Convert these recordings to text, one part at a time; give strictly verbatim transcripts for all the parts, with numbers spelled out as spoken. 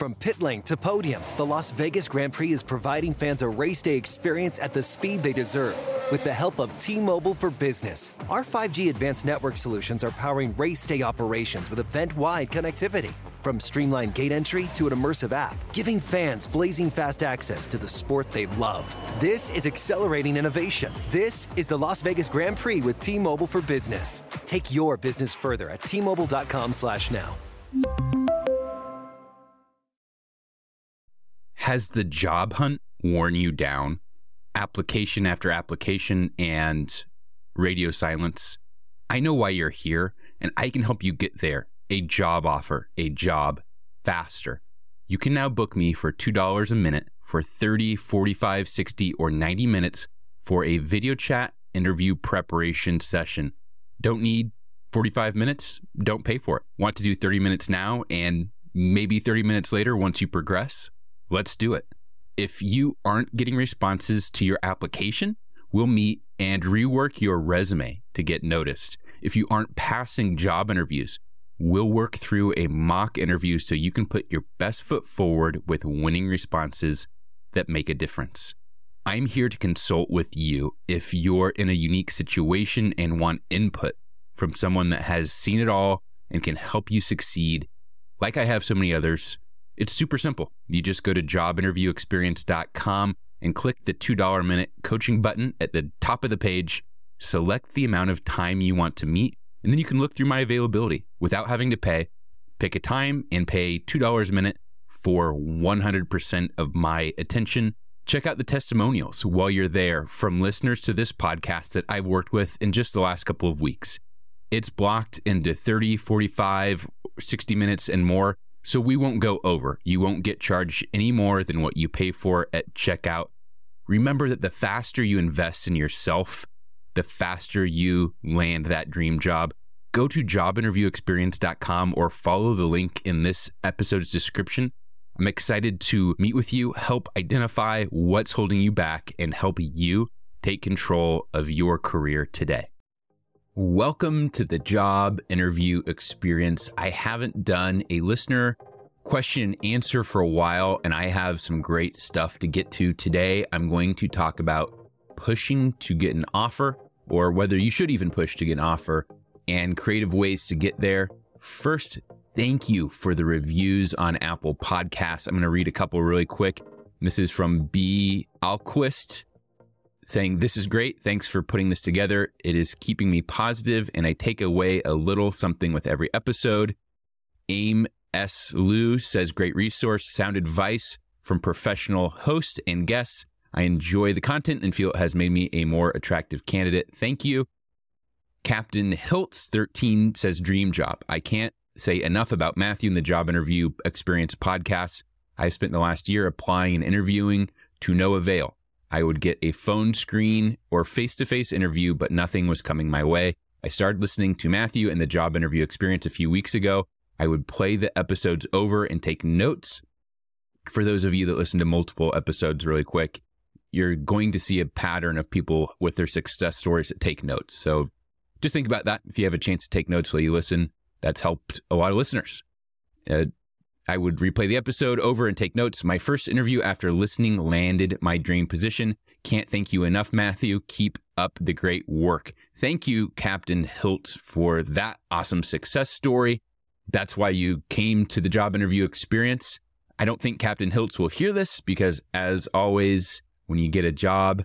From pit lane to podium, the Las Vegas Grand Prix is providing fans a race day experience at the speed they deserve. With the help of T-Mobile for Business, our five G advanced network solutions are powering race day operations with event-wide connectivity. From streamlined gate entry to an immersive app, giving fans blazing fast access to the sport they love. This is accelerating innovation. This is the Las Vegas Grand Prix with T-Mobile for Business. Take your business further at T Mobile dot com slash now. Has the job hunt worn you down? Application after application and radio silence? I know why you're here, and I can help you get there. A job offer, a job faster. You can now book me for two dollars a minute for thirty, forty-five, sixty, or ninety minutes for a video chat interview preparation session. Don't need forty-five minutes? Don't pay for it. Want to do thirty minutes now and maybe thirty minutes later once you progress? Let's do it. If you aren't getting responses to your application, we'll meet and rework your resume to get noticed. If you aren't passing job interviews, we'll work through a mock interview so you can put your best foot forward with winning responses that make a difference. I'm here to consult with you if you're in a unique situation and want input from someone that has seen it all and can help you succeed. Like I have so many others, it's super simple. You just go to job interview experience dot com and click the two dollars a minute coaching button at the top of the page. Select the amount of time you want to meet, and then you can look through my availability without having to pay. Pick a time and pay two dollars a minute for one hundred percent of my attention. Check out the testimonials while you're there from listeners to this podcast that I've worked with in just the last couple of weeks. It's blocked into thirty, forty-five, sixty minutes and more. So we won't go over. You won't get charged any more than what you pay for at checkout. Remember that the faster you invest in yourself, the faster you land that dream job. Go to job interview experience dot com or follow the link in this episode's description. I'm excited to meet with you, help identify what's holding you back, and help you take control of your career today. Welcome to the Job Interview Experience. I haven't done a listener question and answer for a while, and I have some great stuff to get to today. I'm going to talk about pushing to get an offer, or whether you should even push to get an offer, and creative ways to get there. First, thank you for the reviews on Apple Podcasts. I'm going to read a couple really quick. This is from B. Alquist, saying, "This is great. Thanks for putting this together. It is keeping me positive, and I take away a little something with every episode." Aim S. Liu says, "Great resource, sound advice from professional host and guests. I enjoy the content and feel it has made me a more attractive candidate. Thank you." Captain Hiltz thirteen says, "Dream job. I can't say enough about Matthew and the Job Interview Experience podcast. I've spent the last year applying and interviewing to no avail. I would get a phone screen or face-to-face interview, but nothing was coming my way. I started listening to Matthew and the Job Interview Experience a few weeks ago. I would play the episodes over and take notes." For those of you that listen to multiple episodes really quick, you're going to see a pattern of people with their success stories that take notes. So just think about that. If you have a chance to take notes while you listen, that's helped a lot of listeners. Uh, I would replay the episode over and take notes. "My first interview after listening landed my dream position. Can't thank you enough, Matthew. Keep up the great work." Thank you, Captain Hiltz, for that awesome success story. That's why you came to the Job Interview Experience. I don't think Captain Hiltz will hear this because, as always, when you get a job,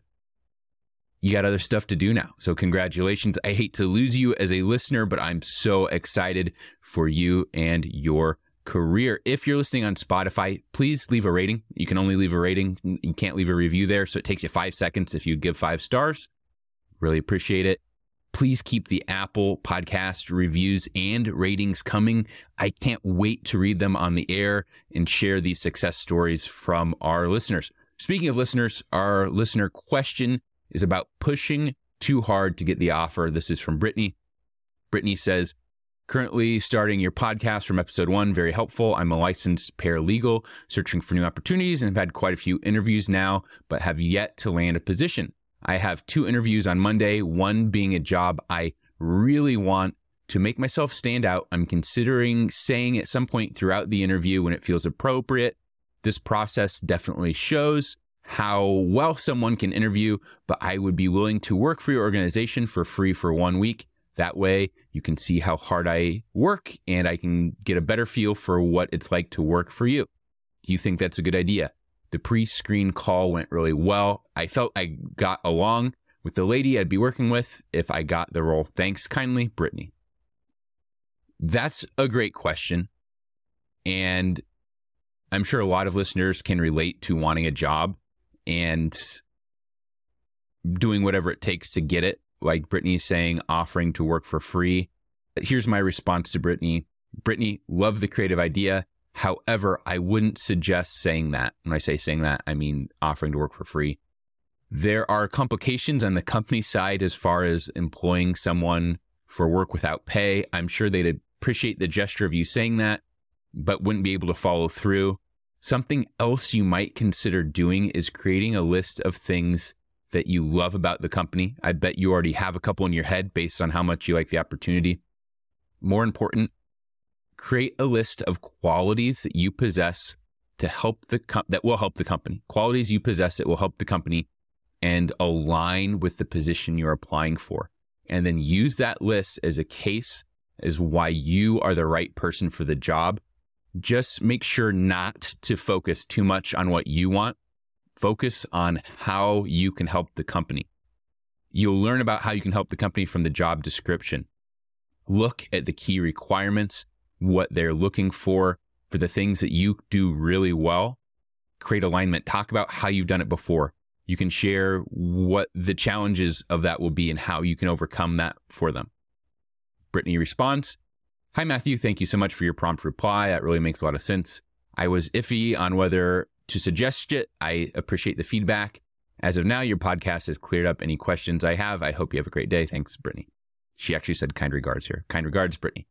you got other stuff to do now. So congratulations. I hate to lose you as a listener, but I'm so excited for you and your career. If you're listening on Spotify, please leave a rating. You can only leave a rating. You can't leave a review there, so it takes you five seconds if you give five stars. Really appreciate it. Please keep the Apple Podcast reviews and ratings coming. I can't wait to read them on the air and share these success stories from our listeners. Speaking of listeners, our listener question is about pushing too hard to get the offer. This is from Brittany. Brittany says, "Currently starting your podcast from episode one. Very helpful. I'm a licensed paralegal searching for new opportunities and have had quite a few interviews now, but have yet to land a position. I have two interviews on Monday, one being a job I really want To make myself stand out, I'm considering saying at some point throughout the interview when it feels appropriate. This process definitely shows how well someone can interview, but I would be willing to work for your organization for free for one week. That way you can see how hard I work and I can get a better feel for what it's like to work for you. Do you think that's a good idea? The pre-screen call went really well. I felt I got along with the lady I'd be working with if I got the role. Thanks kindly, Brittany. That's a great question. And I'm sure a lot of listeners can relate to wanting a job and doing whatever it takes to get it. Like Brittany's saying, offering to work for free. Here's my response to Brittany. Brittany, love the creative idea. However, I wouldn't suggest saying that. When I say saying that, I mean offering to work for free. There are complications on the company side as far as employing someone for work without pay. I'm sure they'd appreciate the gesture of you saying that, but wouldn't be able to follow through. Something else you might consider doing is creating a list of things that you love about the company. I bet you already have a couple in your head based on how much you like the opportunity. More important, create a list of qualities that you possess to help the com- that will help the company. Qualities you possess that will help the company and align with the position you're applying for. And then use that list as a case as why you are the right person for the job. Just make sure not to focus too much on what you want. Focus on how you can help the company. You'll learn about how you can help the company from the job description. Look at the key requirements, what they're looking for, for the things that you do really well. Create alignment. Talk about how you've done it before. You can share what the challenges of that will be and how you can overcome that for them. Brittany responds, "Hi, Matthew. Thank you so much for your prompt reply. That really makes a lot of sense. I was iffy on whether to suggest it. I appreciate the feedback. As of now, your podcast has cleared up any questions I have. I hope you have a great day. Thanks, Brittany." She actually said kind regards here. Kind regards, Brittany.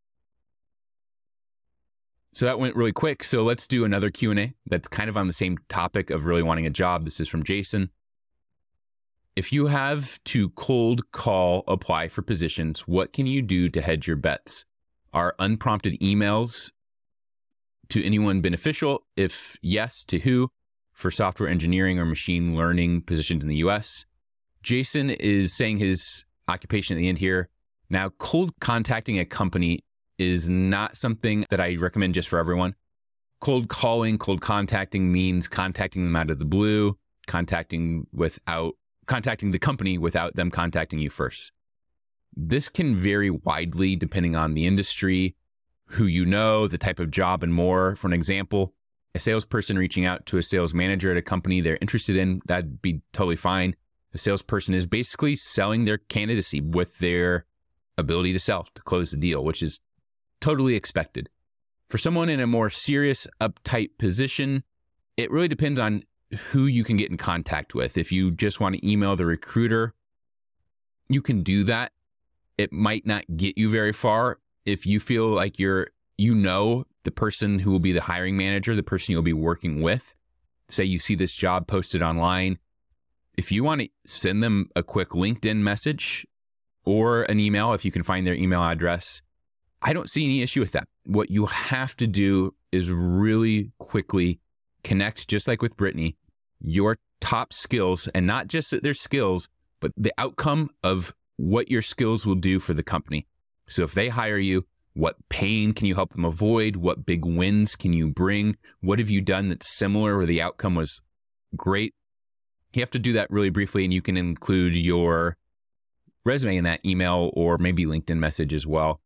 So that went really quick. So let's do another Q and A that's kind of on the same topic of really wanting a job. This is from Jason. If you have to cold call apply for positions, what can you do to hedge your bets? Are unprompted emails to anyone beneficial? If yes, to who? For software engineering or machine learning positions in the U S? Jason is saying his occupation at the end here. Now, cold contacting a company is not something that I recommend just for everyone. Cold calling, cold contacting means contacting them out of the blue, contacting without contacting the company without them contacting you first. This can vary widely depending on the industry, who you know, the type of job, and more. For an example, a salesperson reaching out to a sales manager at a company they're interested in, that'd be totally fine. The salesperson is basically selling their candidacy with their ability to sell, to close the deal, which is totally expected. For someone in a more serious, uptight position, it really depends on who you can get in contact with. If you just want to email the recruiter, you can do that. It might not get you very far. If you feel like you're, you know, the person who will be the hiring manager, the person you'll be working with, say you see this job posted online, if you want to send them a quick LinkedIn message or an email, if you can find their email address, I don't see any issue with that. What you have to do is really quickly connect, just like with Brittany, your top skills, and not just their skills, but the outcome of what your skills will do for the company. So if they hire you, what pain can you help them avoid? What big wins can you bring? What have you done that's similar where the outcome was great? You have to do that really briefly, and you can include your resume in that email or maybe LinkedIn message as well.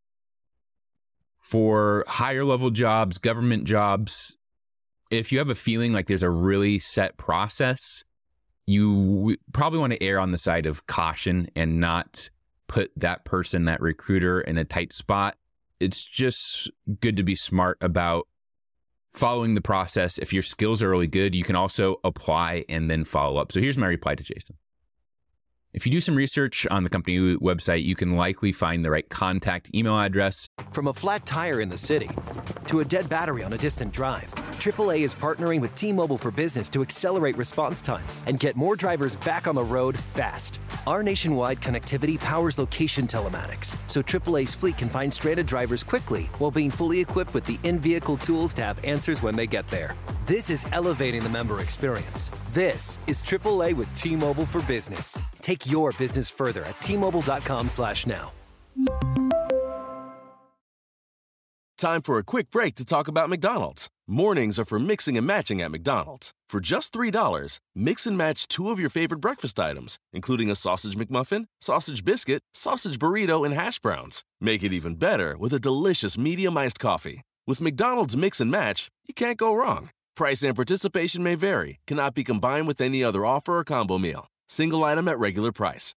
For higher level jobs, government jobs, if you have a feeling like there's a really set process, you probably want to err on the side of caution and not put that person, that recruiter, in a tight spot. It's just good to be smart about following the process. If your skills are really good, you can also apply and then follow up. So here's my reply to Jason. If you do some research on the company website, you can likely find the right contact email address. From a flat tire in the city to a dead battery on a distant drive, triple A is partnering with T-Mobile for Business to accelerate response times and get more drivers back on the road fast. Our nationwide connectivity powers location telematics, so triple A's fleet can find stranded drivers quickly while being fully equipped with the in-vehicle tools to have answers when they get there. This is elevating the member experience. This is triple A with T-Mobile for Business. Take your business further at T Mobile dot com slash now. Time for a quick break to talk about McDonald's. Mornings are for mixing and matching at McDonald's. For just three dollars, mix and match two of your favorite breakfast items, including a sausage McMuffin, sausage biscuit, sausage burrito, and hash browns. Make it even better with a delicious medium iced coffee. With McDonald's Mix and Match, you can't go wrong. Price and participation may vary, cannot be combined with any other offer or combo meal. Single item at regular price.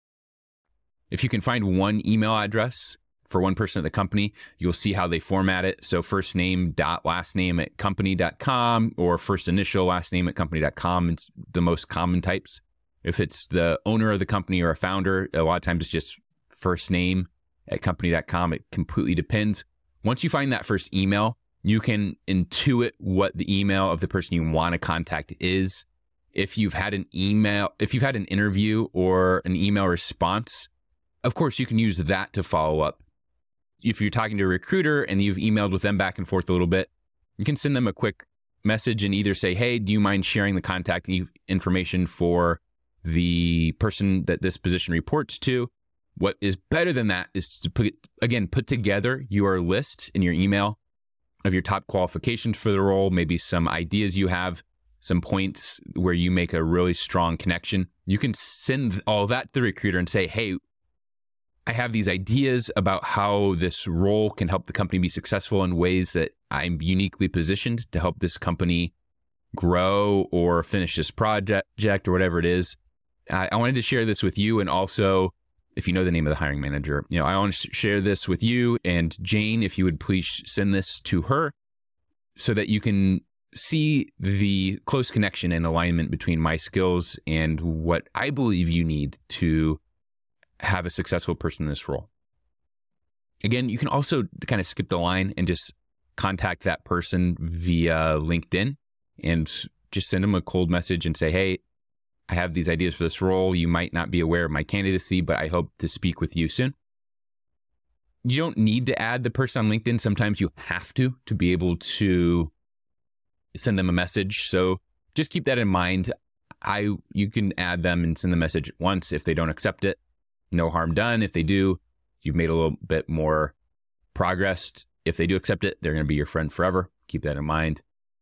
If you can find one email address for one person at the company, you'll see how they format it. So first name dot last name at company dot com or first initial last name at company dot com. It's the most common types. If it's the owner of the company or a founder, a lot of times it's just first name at company dot com. It completely depends. Once you find that first email, you can intuit what the email of the person you want to contact is. If you've had an email, if you've had an interview or an email response, of course you can use that to follow up. If you're talking to a recruiter and you've emailed with them back and forth a little bit, you can send them a quick message and either say, hey, do you mind sharing the contact information for the person that this position reports to? What is better than that is to put, again, put together your list in your email of your top qualifications for the role, maybe some ideas you have, some points where you make a really strong connection. You can send all that to the recruiter and say, hey, I have these ideas about how this role can help the company be successful in ways that I'm uniquely positioned to help this company grow or finish this project or whatever it is. I, I wanted to share this with you, and also, if you know the name of the hiring manager, you know, I want to share this with you and Jane, if you would please send this to her so that you can see the close connection and alignment between my skills and what I believe you need to have a successful person in this role. Again, you can also kind of skip the line and just contact that person via LinkedIn and just send them a cold message and say, hey, I have these ideas for this role. You might not be aware of my candidacy, but I hope to speak with you soon. You don't need to add the person on LinkedIn. Sometimes you have to, to be able to send them a message. So just keep that in mind. I, you can add them and send the message once. If they don't accept it, no harm done. If they do, you've made a little bit more progress. If they do accept it, they're going to be your friend forever. Keep that in mind.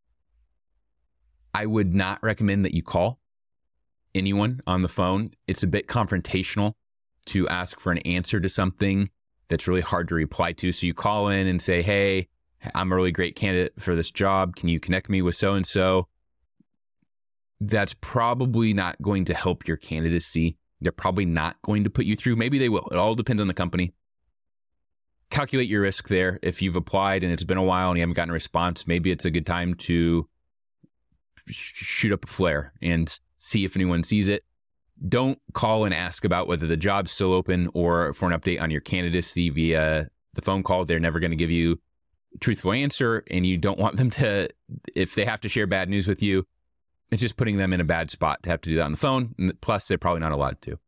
I would not recommend that you call anyone on the phone. It's a bit confrontational to ask for an answer to something that's really hard to reply to. So you call in and say, hey, I'm a really great candidate for this job. Can you connect me with so-and-so? That's probably not going to help your candidacy. They're probably not going to put you through. Maybe they will. It all depends on the company. Calculate your risk there. If you've applied and it's been a while and you haven't gotten a response, maybe it's a good time to shoot up a flare and see if anyone sees it. Don't call and ask about whether the job's still open or for an update on your candidacy via the phone call. They're never going to give you a truthful answer, and you don't want them to, if they have to share bad news with you, it's just putting them in a bad spot to have to do that on the phone. And plus, they're probably not allowed to.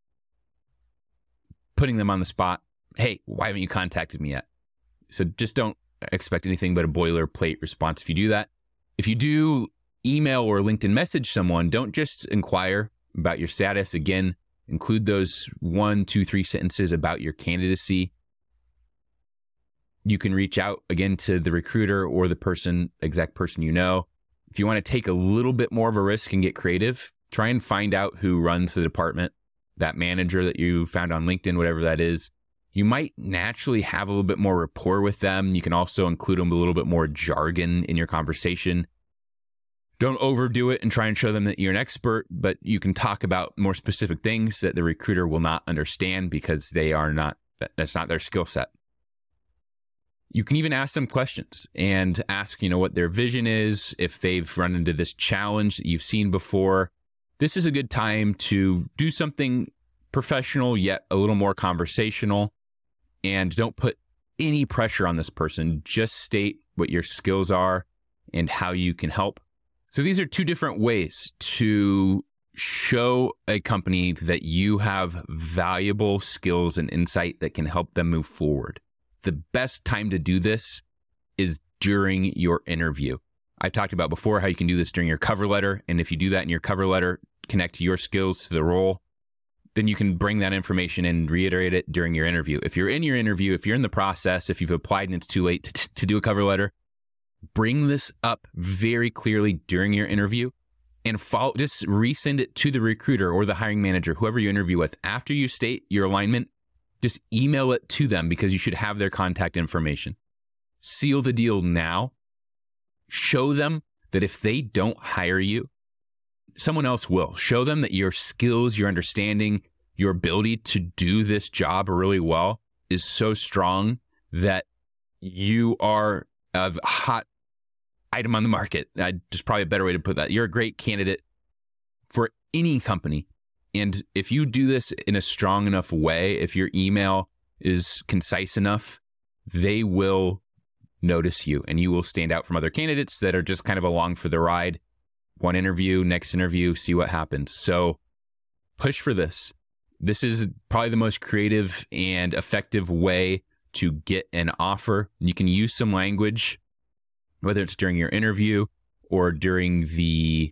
Putting them on the spot. Hey, why haven't you contacted me yet? So just don't expect anything but a boilerplate response if you do that. If you do email or LinkedIn message someone, don't just inquire about your status. Again, include those one, two, three sentences about your candidacy. You can reach out again to the recruiter or the person, exact person you know. If you want to take a little bit more of a risk and get creative, try and find out who runs the department, that manager that you found on LinkedIn, whatever that is. You might naturally have a little bit more rapport with them. You can also include them a little bit more jargon in your conversation. Don't overdo it and try and show them that you're an expert, but you can talk about more specific things that the recruiter will not understand because they are not, that's not their skill set. You can even ask them questions and ask, you know, what their vision is, if they've run into this challenge that you've seen before. This is a good time to do something professional, yet a little more conversational, and don't put any pressure on this person. Just state what your skills are and how you can help. So these are two different ways to show a company that you have valuable skills and insight that can help them move forward. The best time to do this is during your interview. I've talked about before how you can do this during your cover letter. And if you do that in your cover letter, connect your skills to the role, then you can bring that information and reiterate it during your interview. If you're in your interview, if you're in the process, if you've applied and it's too late to, to do a cover letter, bring this up very clearly during your interview and follow, just resend it to the recruiter or the hiring manager, whoever you interview with. After you state your alignment, just email it to them because you should have their contact information. Seal the deal now. Show them that if they don't hire you, someone else will. Show them that your skills, your understanding, your ability to do this job really well is so strong that you are a hot item on the market. Uh, just probably a better way to put that. You're a great candidate for any company. And if you do this in a strong enough way, if your email is concise enough, they will notice you and you will stand out from other candidates that are just kind of along for the ride. One interview, next interview, see what happens. So push for this. This is probably the most creative and effective way to get an offer. You can use some language, whether it's during your interview or during the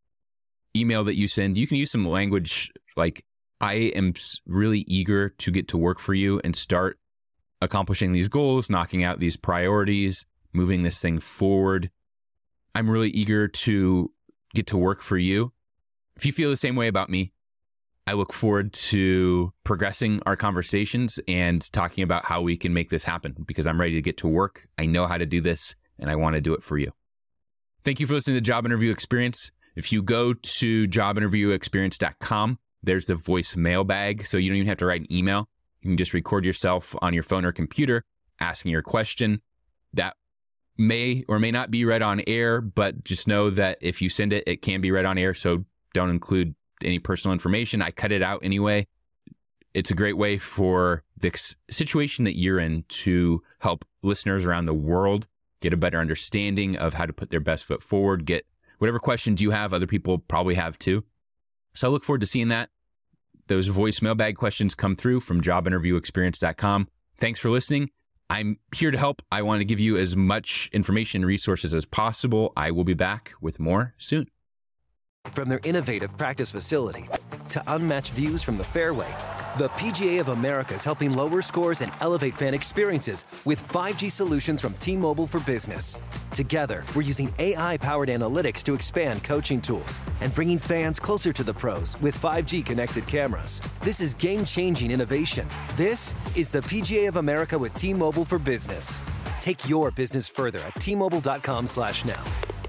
email that you send. You can use some language like, I am really eager to get to work for you and start accomplishing these goals, knocking out these priorities, moving this thing forward. I'm really eager to get to work for you. If you feel the same way about me, I look forward to progressing our conversations and talking about how we can make this happen because I'm ready to get to work. I know how to do this and I want to do it for you. Thank you for listening to Job Interview Experience. If you go to job interview experience dot com, there's the voice mailbag. So you don't even have to write an email. You can just record yourself on your phone or computer asking your question. That may or may not be read on air, but just know that if you send it, it can be read on air. So don't include any personal information. I cut it out anyway. It's a great way for the situation that you're in to help listeners around the world get a better understanding of how to put their best foot forward, get whatever questions you have, other people probably have too. So I look forward to seeing that. Those voice mailbag questions come through from job interview experience dot com. Thanks for listening. I'm here to help. I want to give you as much information and resources as possible. I will be back with more soon. From their innovative practice facility to unmatched views from the fairway, the P G A of America is helping lower scores and elevate fan experiences with five G solutions from T-Mobile for Business. Together, we're using A I-powered analytics to expand coaching tools and bringing fans closer to the pros with five G connected cameras. This is game-changing innovation. This is the P G A of America with T-Mobile for Business. Take your business further at T Mobile dot com slash now.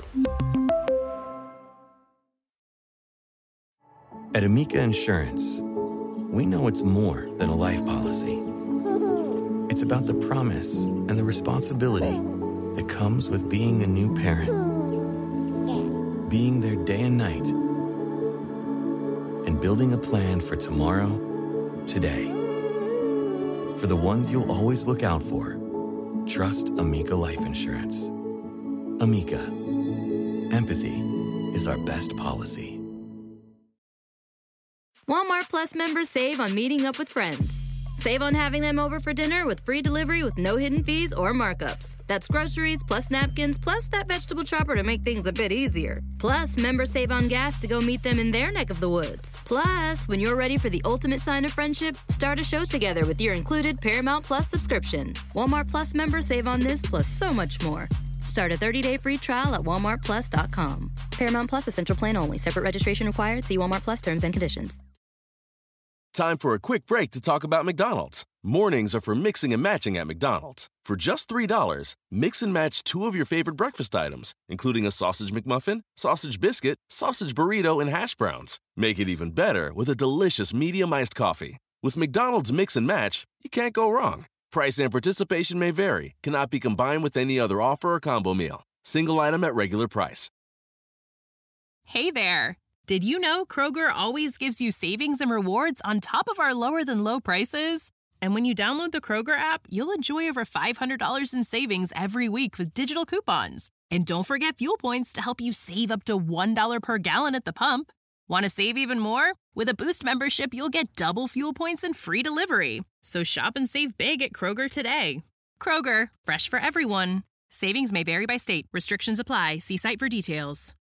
At Amica Insurance, we know it's more than a life policy. It's about the promise and the responsibility that comes with being a new parent. Being there day and night. And building a plan for tomorrow, today. For the ones you'll always look out for, trust Amica Life Insurance. Amica. Empathy is our best policy. Walmart Plus members save on meeting up with friends. Save on having them over for dinner with free delivery with no hidden fees or markups. That's groceries, plus napkins, plus that vegetable chopper to make things a bit easier. Plus, members save on gas to go meet them in their neck of the woods. Plus, when you're ready for the ultimate sign of friendship, start a show together with your included Paramount Plus subscription. Walmart Plus members save on this plus so much more. Start a thirty-day free trial at walmart plus dot com. Paramount Plus Essential Plan only. Separate registration required. See Walmart Plus terms and conditions. Time for a quick break to talk about McDonald's. Mornings are for mixing and matching at McDonald's. For just three dollars, mix and match two of your favorite breakfast items, including a sausage McMuffin, sausage biscuit, sausage burrito, and hash browns. Make it even better with a delicious medium iced coffee. With McDonald's Mix and Match, you can't go wrong. Price and participation may vary. Cannot be combined with any other offer or combo meal. Single item at regular price. Hey there. Did you know Kroger always gives you savings and rewards on top of our lower-than-low prices? And when you download the Kroger app, you'll enjoy over five hundred dollars in savings every week with digital coupons. And don't forget fuel points to help you save up to one dollar per gallon at the pump. Want to save even more? With a Boost membership, you'll get double fuel points and free delivery. So shop and save big at Kroger today. Kroger, fresh for everyone. Savings may vary by state. Restrictions apply. See site for details.